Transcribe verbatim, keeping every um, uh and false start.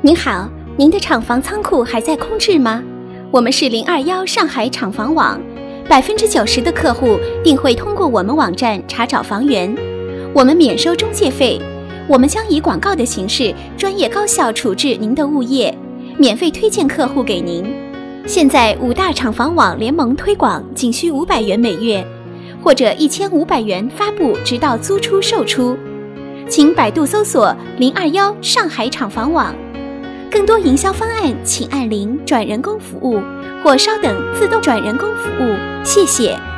您好，您的厂房仓库还在空置吗？我们是零二一上海厂房网，百分之九十的客户定会通过我们网站查找房源，我们免收中介费，我们将以广告的形式专业高效处置您的物业，免费推荐客户给您。现在五大厂房网联盟推广仅需五百元每月，或者一千五百元发布直到租出售出。请百度搜索零二一上海厂房网，更多营销方案请按零转人工服务，或稍等自动转人工服务，谢谢。